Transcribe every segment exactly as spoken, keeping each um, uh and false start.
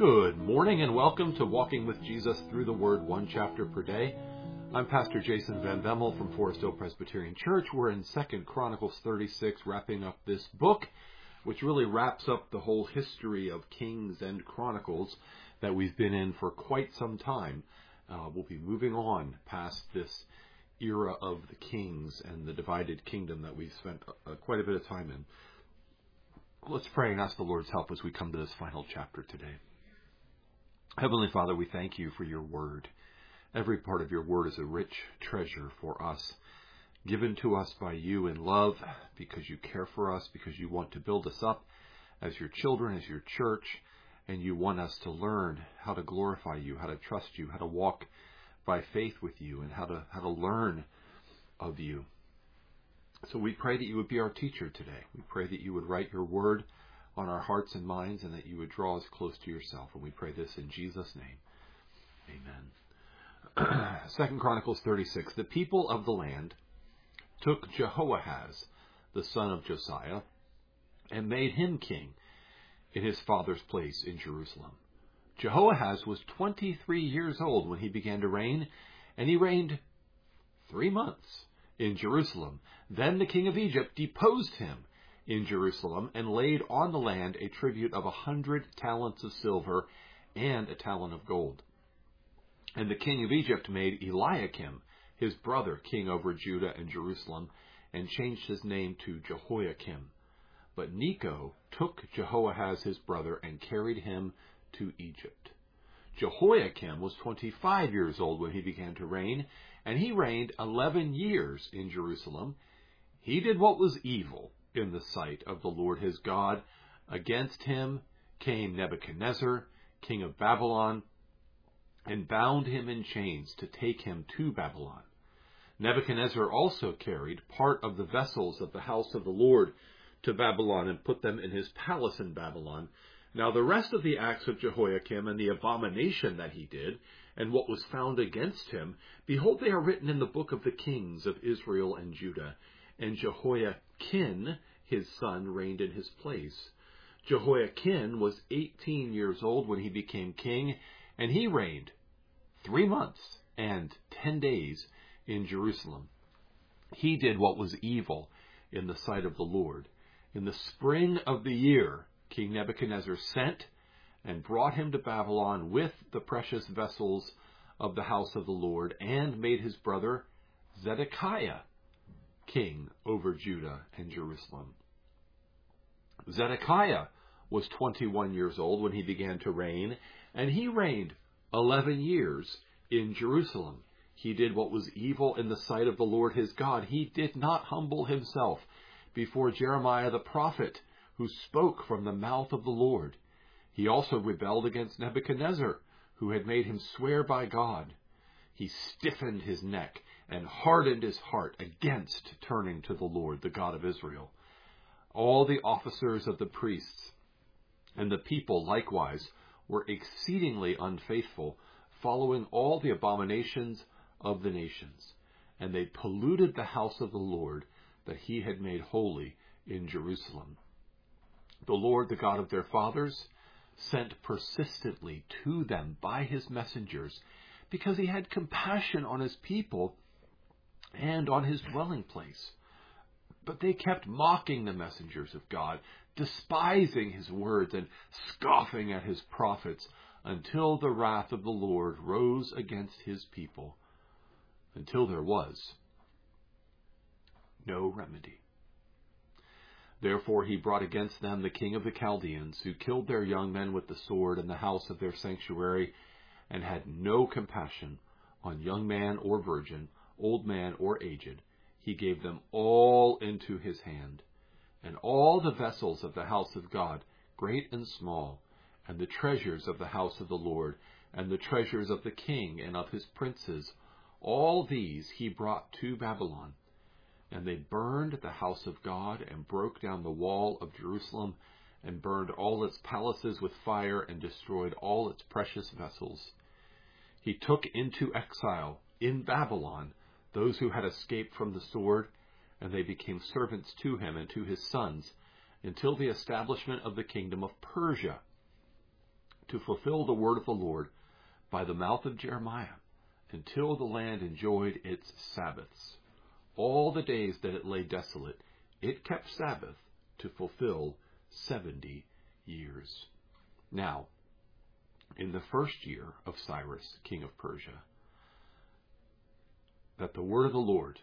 Good morning and welcome to Walking with Jesus Through the Word, one chapter per day. I'm Pastor Jason Van Bemmel from Forest Hill Presbyterian Church. We're in Second Chronicles thirty-six, wrapping up this book, which really wraps up the whole history of Kings and Chronicles that we've been in for quite some time. Uh, we'll be moving on past this era of the kings and the divided kingdom that we've spent uh, quite a bit of time in. Let's pray and ask the Lord's help as we come to this final chapter today. Heavenly Father, we thank you for your word. Every part of your word is a rich treasure for us, given to us by you in love, because you care for us, because you want to build us up as your children, as your church, and you want us to learn how to glorify you, how to trust you, how to walk by faith with you, and how to how to learn of you. So we pray that you would be our teacher today. We pray that you would write your word on our hearts and minds, and that you would draw us close to yourself. And we pray this in Jesus' name. Amen. Second Chronicles thirty-six. The people of the land took Jehoahaz, the son of Josiah, and made him king in his father's place in Jerusalem. Jehoahaz was twenty-three years old when he began to reign, and he reigned three months in Jerusalem. Then the king of Egypt deposed him in Jerusalem and laid on the land a tribute of a hundred talents of silver and a talent of gold. And the king of Egypt made Eliakim, his brother, king over Judah and Jerusalem, and changed his name to Jehoiakim. But Necho took Jehoahaz his brother and carried him to Egypt. Jehoiakim was twenty-five years old when he began to reign, and he reigned eleven years in Jerusalem. He did what was evil in the sight of the Lord his God. Against him came Nebuchadnezzar, king of Babylon, and bound him in chains to take him to Babylon. Nebuchadnezzar also carried part of the vessels of the house of the Lord to Babylon and put them in his palace in Babylon. Now the rest of the acts of Jehoiakim and the abomination that he did, and what was found against him, behold, they are written in the book of the kings of Israel and Judah. And Jehoiakim, his son, reigned in his place. Jehoiakim was eighteen years old when he became king, and he reigned three months and ten days in Jerusalem. He did what was evil in the sight of the Lord. In the spring of the year, King Nebuchadnezzar sent and brought him to Babylon with the precious vessels of the house of the Lord, and made his brother Zedekiah king over Judah and Jerusalem. Zedekiah was twenty-one years old when he began to reign, and he reigned eleven years in Jerusalem. He did what was evil in the sight of the Lord his God. He did not humble himself before Jeremiah the prophet, who spoke from the mouth of the Lord. He also rebelled against Nebuchadnezzar, who had made him swear by God. He stiffened his neck and hardened his heart against turning to the Lord, the God of Israel. All the officers of the priests and the people likewise were exceedingly unfaithful, following all the abominations of the nations. And they polluted the house of the Lord that he had made holy in Jerusalem. The Lord, the God of their fathers, sent persistently to them by his messengers, because he had compassion on his people and on his dwelling place. But they kept mocking the messengers of God, despising his words and scoffing at his prophets, until the wrath of the Lord rose against his people, until there was no remedy. Therefore he brought against them the king of the Chaldeans, who killed their young men with the sword in the house of their sanctuary, and had no compassion on young man or virgin, old man or aged. He gave them all into his hand, and all the vessels of the house of God, great and small, and the treasures of the house of the Lord, and the treasures of the king and of his princes, all these he brought to Babylon. And they burned the house of God, and broke down the wall of Jerusalem, and burned all its palaces with fire, and destroyed all its precious vessels. He took into exile in Babylon those who had escaped from the sword, and they became servants to him and to his sons, until the establishment of the kingdom of Persia. to fulfill the word of the Lord by the mouth of Jeremiah, until the land enjoyed its Sabbaths. All the days that it lay desolate, it kept Sabbath to fulfill seventy years. Now, in the first year of Cyrus, king of Persia, that the word of the Lord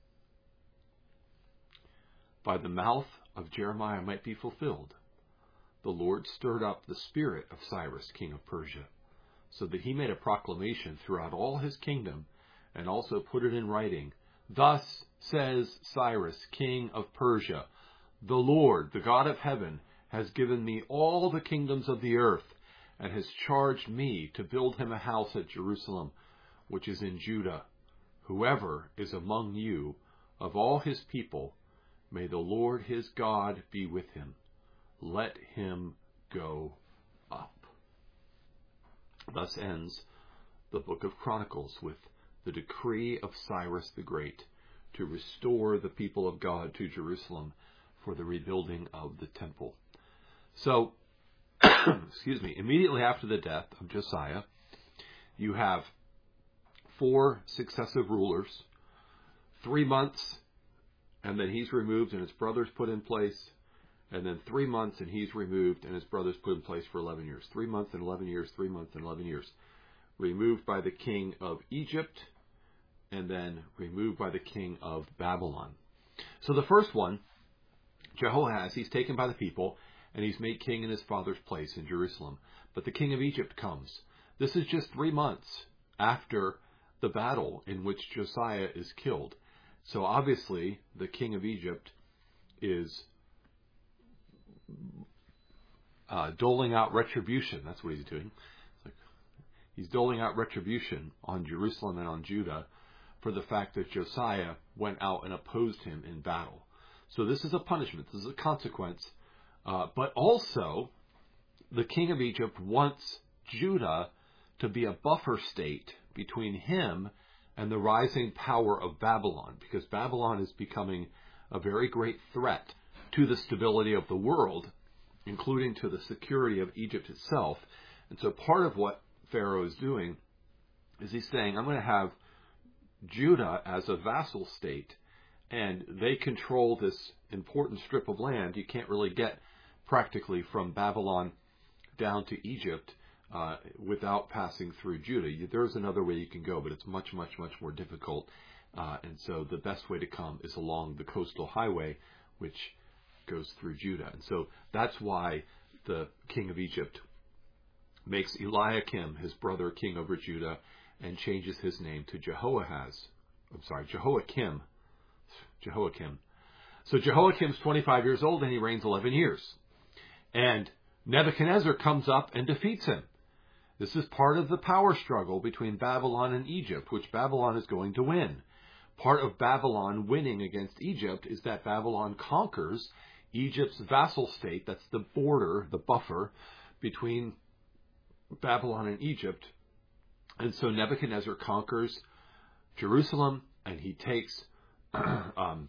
by the mouth of Jeremiah might be fulfilled, the Lord stirred up the spirit of Cyrus, king of Persia, so that he made a proclamation throughout all his kingdom, and also put it in writing. Thus says Cyrus, king of Persia, the Lord, the God of heaven, has given me all the kingdoms of the earth, and has charged me to build him a house at Jerusalem, which is in Judah. Whoever is among you of all his people, may the Lord his God be with him. Let him go up. Thus ends the book of Chronicles with the decree of Cyrus the Great to restore the people of God to Jerusalem for the rebuilding of the temple. So, excuse me, immediately after the death of Josiah, you have four successive rulers, three months, and then he's removed and his brothers put in place, and then three months and he's removed and his brothers put in place for eleven years. Three months and eleven years, three months and eleven years. Removed by the king of Egypt, and then removed by the king of Babylon. So the first one, Jehoahaz, he's taken by the people, and he's made king in his father's place in Jerusalem. But the king of Egypt comes. This is just three months after the battle in which Josiah is killed. So obviously, the king of Egypt is uh, doling out retribution. That's what he's doing. Like, he's doling out retribution on Jerusalem and on Judah for the fact that Josiah went out and opposed him in battle. So this is a punishment. This is a consequence. Uh, but also, the king of Egypt wants Judah to be a buffer state between him and the rising power of Babylon, because Babylon is becoming a very great threat to the stability of the world, including to the security of Egypt itself. And so part of what Pharaoh is doing is he's saying, I'm going to have Judah as a vassal state, and they control this important strip of land. You can't really get practically from Babylon down to Egypt uh, without passing through Judah. There's another way you can go, but it's much, much, much more difficult. Uh, and so the best way to come is along the coastal highway, which goes through Judah. And so that's why the king of Egypt makes Eliakim, his brother, king over Judah, and changes his name to Jehoahaz. I'm sorry, Jehoiakim. Jehoiakim. So Jehoiakim's twenty-five years old, and he reigns eleven years. And Nebuchadnezzar comes up and defeats him. This is part of the power struggle between Babylon and Egypt, which Babylon is going to win. Part of Babylon winning against Egypt is that Babylon conquers Egypt's vassal state. That's the border, the buffer between Babylon and Egypt. And so Nebuchadnezzar conquers Jerusalem, and he takes um,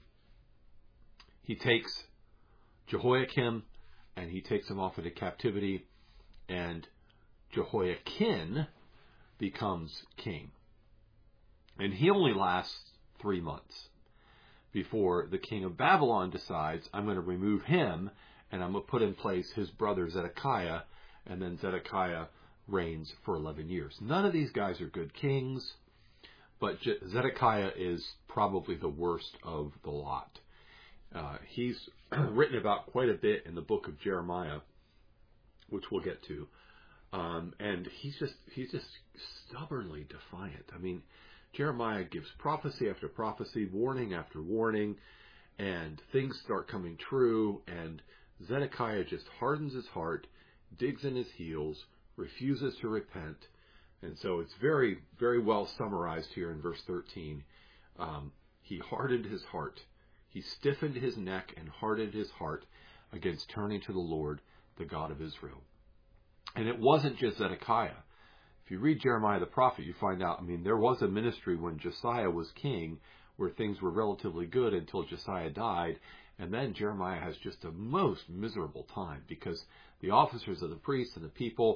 he takes Jehoiakim, and he takes him off into captivity, and Jehoiakim becomes king. And he only lasts three months before the king of Babylon decides, I'm going to remove him, and I'm going to put in place his brother Zedekiah, and then Zedekiah reigns for eleven years. None of these guys are good kings, but Zedekiah is probably the worst of the lot. Uh, he's written about quite a bit in the book of Jeremiah, which we'll get to. Um, and he's just he's just stubbornly defiant. I mean, Jeremiah gives prophecy after prophecy, warning after warning, and things start coming true, and Zedekiah just hardens his heart, digs in his heels, refuses to repent. And so it's very, very well summarized here in verse thirteen. Um, he hardened his heart. He stiffened his neck and hardened his heart against turning to the Lord, the God of Israel. And it wasn't just Zedekiah. If you read Jeremiah the prophet, you find out, I mean, there was a ministry when Josiah was king where things were relatively good until Josiah died. And then Jeremiah has just a most miserable time because the officers of the priests and the people,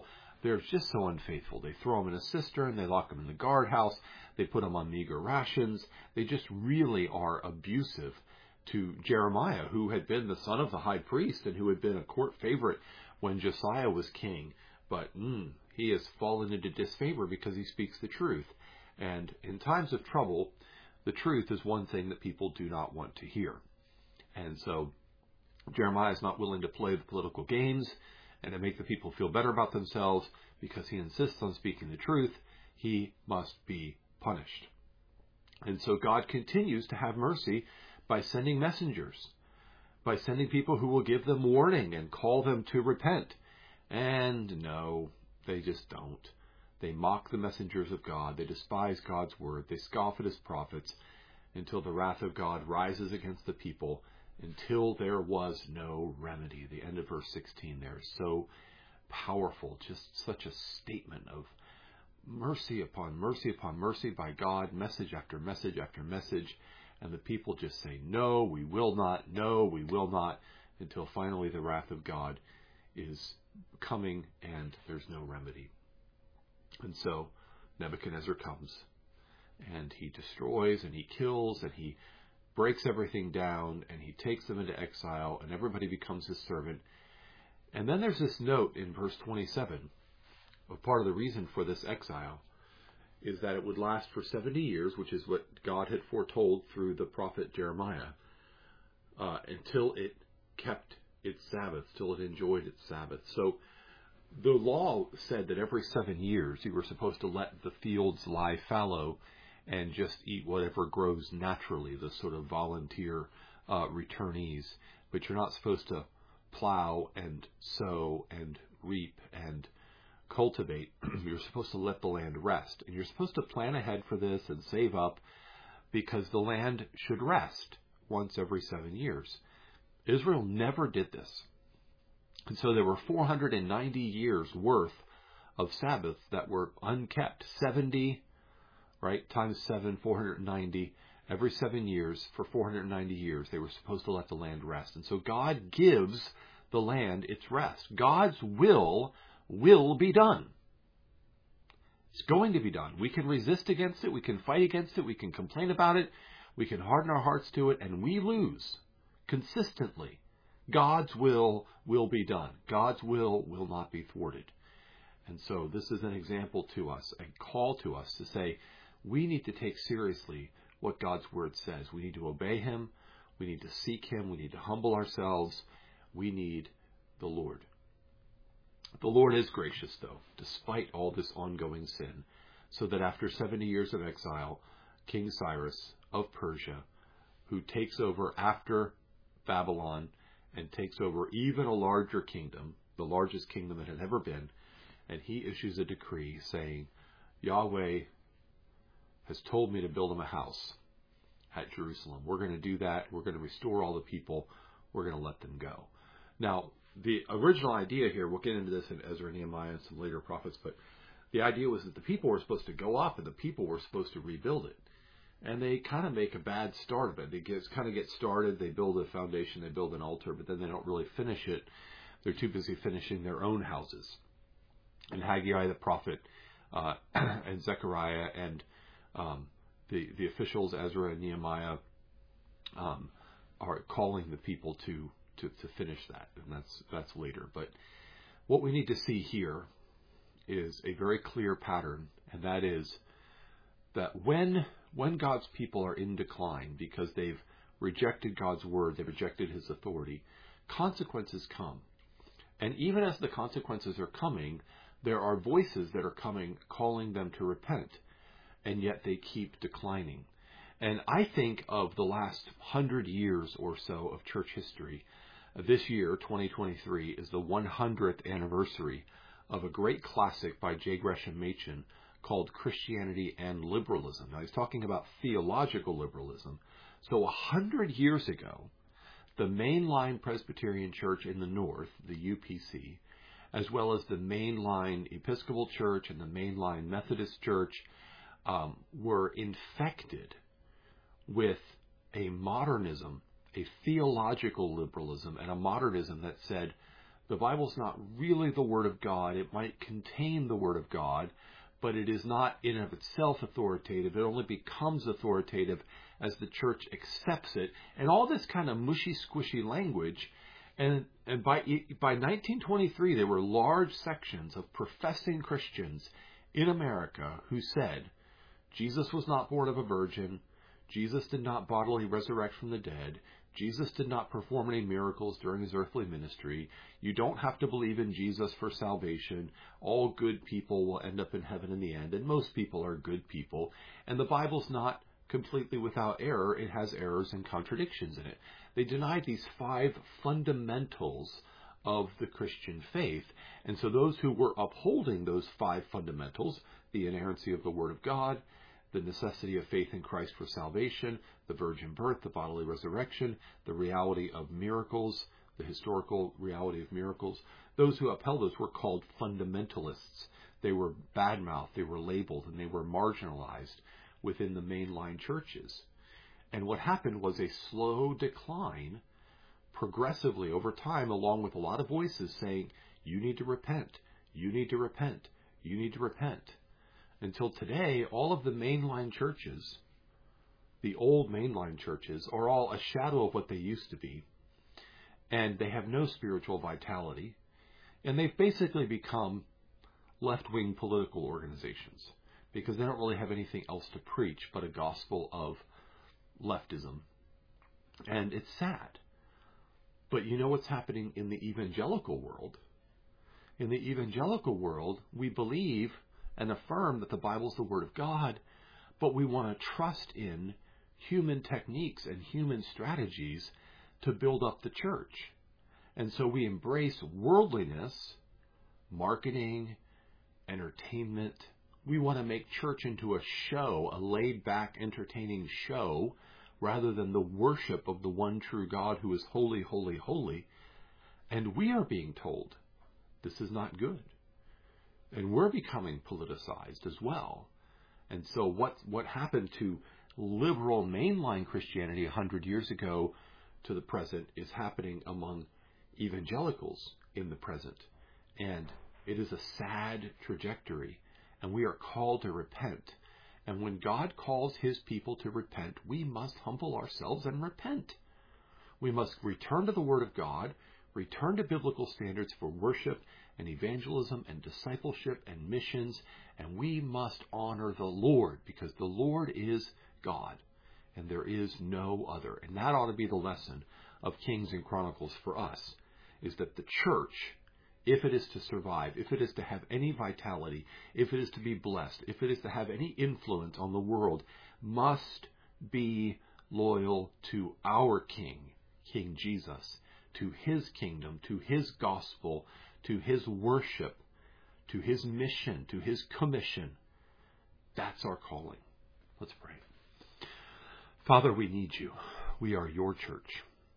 they're just so unfaithful. They throw them in a cistern, they lock them in the guardhouse, they put them on meager rations. They just really are abusive to Jeremiah, who had been the son of the high priest and who had been a court favorite when Josiah was king. But mm, he has fallen into disfavor because he speaks the truth. And in times of trouble, the truth is one thing that people do not want to hear. And so Jeremiah is not willing to play the political games and to make the people feel better about themselves because he insists on speaking the truth. He must be punished. And so God continues to have mercy by sending messengers, by sending people who will give them warning and call them to repent. And no, they just don't. They mock the messengers of God. They despise God's word. They scoff at his prophets until the wrath of God rises against the people, until there was no remedy. The end of verse sixteen there is so powerful, just such a statement of mercy upon mercy upon mercy by God, message after message after message. And the people just say, no, we will not, no, we will not, until finally the wrath of God is coming and there's no remedy. And so Nebuchadnezzar comes and he destroys and he kills and he breaks everything down and he takes them into exile and everybody becomes his servant. And then there's this note in verse twenty-seven of part of the reason for this exile is that it would last for seventy years, which is what God had foretold through the prophet Jeremiah, uh, until it kept its Sabbath, till it enjoyed its Sabbath. So the law said that every seven years you were supposed to let the fields lie fallow and just eat whatever grows naturally, the sort of volunteer uh, returnees. But you're not supposed to plow and sow and reap and cultivate. You're supposed to let the land rest. And you're supposed to plan ahead for this and save up because the land should rest once every seven years. Israel never did this. And so there were four hundred ninety years worth of Sabbath that were unkept. seventy, right, times seven, four hundred ninety. Every seven years, for four hundred ninety years, they were supposed to let the land rest. And so God gives the land its rest. God's will will be done. It's going to be done. We can resist against it. We can fight against it. We can complain about it. We can harden our hearts to it, and we lose consistently. God's will will be done. God's will will not be thwarted. And so this is an example to us, a call to us to say, we need to take seriously what God's word says. We need to obey him. We need to seek him. We need to humble ourselves. We need the Lord. The Lord is gracious, though, despite all this ongoing sin, so that after seventy years of exile, King Cyrus of Persia, who takes over after Babylon and takes over even a larger kingdom, the largest kingdom that had ever been, and he issues a decree saying, Yahweh has told me to build him a house at Jerusalem. We're going to do that. We're going to restore all the people. We're going to let them go. Now, the original idea here, we'll get into this in Ezra and Nehemiah and some later prophets, but the idea was that the people were supposed to go up and the people were supposed to rebuild it. And they kind of make a bad start of it. They get, kind of get started, they build a foundation, they build an altar, but then they don't really finish it. They're too busy finishing their own houses. And Haggai the prophet uh, and Zechariah and um, the, the officials, Ezra and Nehemiah, um, are calling the people to To, to finish that, and that's that's later. But what we need to see here is a very clear pattern, and that is that when when God's people are in decline because they've rejected God's word, they've rejected his authority, consequences come. And even as the consequences are coming, there are voices that are coming calling them to repent, and yet they keep declining. And I think of the last hundred years or so of church history. This year, twenty twenty-three, is the one hundredth anniversary of a great classic by J. Gresham Machen called Christianity and Liberalism. Now, he's talking about theological liberalism. So a hundred years ago, the mainline Presbyterian Church in the North, the U P C, as well as the mainline Episcopal Church and the mainline Methodist Church, um, were infected with a modernism, a theological liberalism, and a modernism that said The Bible's not really the Word of God. It might contain the Word of God, but it is not in and of itself authoritative. It only becomes authoritative as the church accepts it. And all this kind of mushy, squishy language. And, and by, by nineteen twenty-three, there were large sections of professing Christians in America who said, Jesus was not born of a virgin. Jesus did not bodily resurrect from the dead. Jesus did not perform any miracles during his earthly ministry. You don't have to believe in Jesus for salvation. All good people will end up in heaven in the end, and most people are good people. And the Bible's not completely without error. It has errors and contradictions in it. They denied these five fundamentals of the Christian faith. And so those who were upholding those five fundamentals, the inerrancy of the Word of God, the necessity of faith in Christ for salvation, the virgin birth, the bodily resurrection, the reality of miracles, the historical reality of miracles. Those who upheld those were called fundamentalists. They were badmouthed, they were labeled, and they were marginalized within the mainline churches. And what happened was a slow decline progressively over time, along with a lot of voices saying, you need to repent, you need to repent, you need to repent. Until today, all of the mainline churches, the old mainline churches, are all a shadow of what they used to be. And they have no spiritual vitality. And they've basically become left-wing political organizations because they don't really have anything else to preach but a gospel of leftism. And it's sad. But you know what's happening in the evangelical world? In the evangelical world, we believe and affirm that the Bible is the Word of God, but we want to trust in human techniques and human strategies to build up the church. And so we embrace worldliness, marketing, entertainment. We want to make church into a show, a laid-back, entertaining show, rather than the worship of the one true God who is holy, holy, holy. And we are being told this is not good. And we're becoming politicized as well. And so what what happened to liberal mainline Christianity a hundred years ago to the present is happening among evangelicals in the present. And it is a sad trajectory. And we are called to repent. And when God calls his people to repent, we must humble ourselves and repent. We must return to the Word of God, return to biblical standards for worship and evangelism and discipleship and missions, and we must honor the Lord because the Lord is God and there is no other. And that ought to be the lesson of Kings and Chronicles for us, is that the church, if it is to survive, if it is to have any vitality, if it is to be blessed, if it is to have any influence on the world, must be loyal to our King, King Jesus, to his kingdom, to his gospel, to his worship, to his mission, to his commission. That's our calling. Let's pray. Father, we need you. We are your church.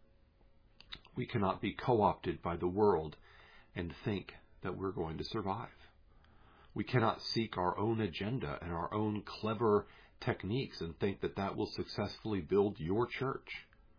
We cannot be co-opted by the world and think that we're going to survive. We cannot seek our own agenda and our own clever techniques and think that that will successfully build your church.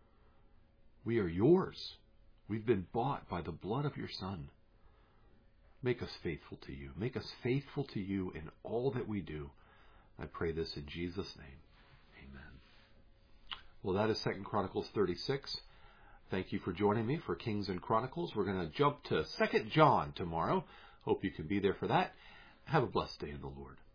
We are yours. We've been bought by the blood of your Son. Make us faithful to you. Make us faithful to you in all that we do. I pray this in Jesus' name. Amen. Well, that is Second Chronicles thirty-six. Thank you for joining me for Kings and Chronicles. We're going to jump to Second John tomorrow. Hope you can be there for that. Have a blessed day in the Lord.